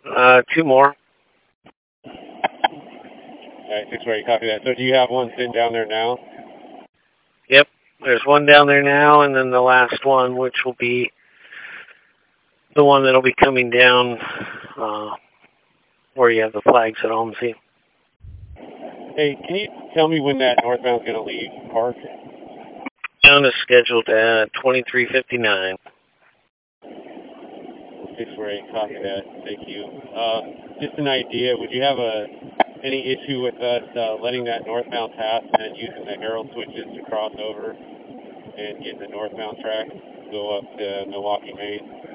Two more. Alright, 6-4, copy that. So do you have one sitting down there now? Yep. There's one down there now, and then the last one, which will be the one that'll be coming down where you have the flags at Holmesy. Hey, can you tell me when that northbound's going to leave Park? Down is scheduled at 23:59. 6-4, copy that. Thank you. Just an idea, would you have any issue with us letting that northbound pass and then using the arrow switches to cross over and get the northbound track, go up to Milwaukee, Maine?